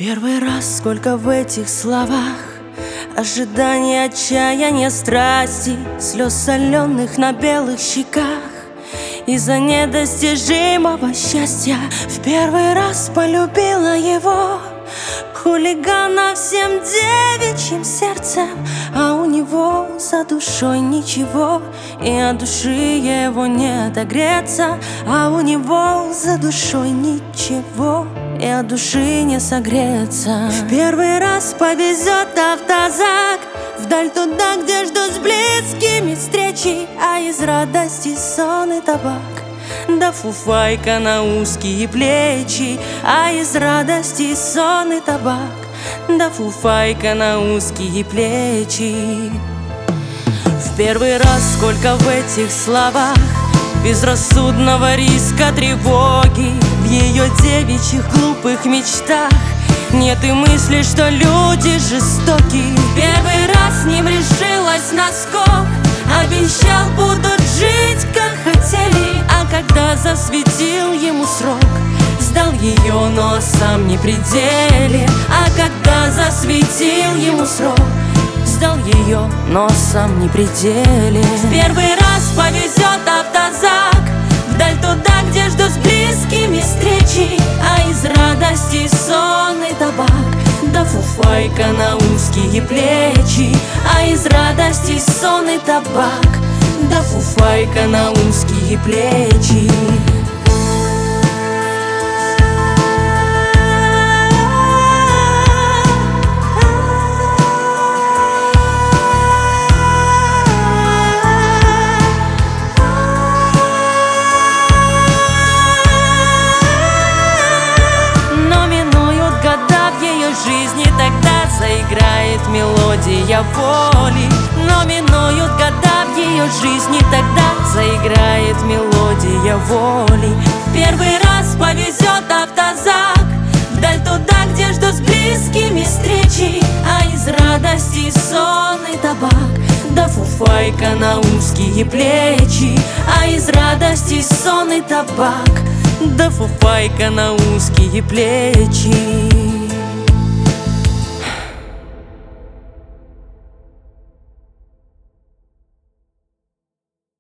Первый раз, сколько в этих словах ожидания, отчаяния, страсти, слез соленых на белых щеках. Из-за недостижимого счастья в первый раз полюбила его, хулигана всем девичьим сердцем, а у него за душой ничего, и от души его не отогреться, а у него за душой ничего, и от души не согреться. В первый раз повезет автозак вдаль туда, где ждут с близкими встречи, а из радости сон и табак. Да фуфайка на узкие плечи, а из радости сон и табак. Да фуфайка на узкие плечи. В первый раз, сколько в этих словах безрассудного риска, тревоги, в ее девичьих глупых мечтах нет и мысли, что люди жестоки. В первый раз с ним решилась на скок, обещал, будут жить, как хотели, а когда засветил ему срок, сдал ее, но сам не при деле. А когда засветил ему срок, сдал ее, но сам не при деле. В первый раз повезет автозак вдаль туда, где ждут с близкими встречи, а из радости сон и табак. Да фуфайка на узкие плечи, а из радости сон и табак. Да фуфайка на узкие плечи. Жизни тогда заиграет мелодия воли, но минуют года в ее жизни, тогда заиграет мелодия воли. В первый раз повезет автозак вдаль туда, где ждут с близкими встречи, а из радости сон и табак. Да фуфайка на узкие плечи, а из радости сон и табак. Да фуфайка на узкие плечи.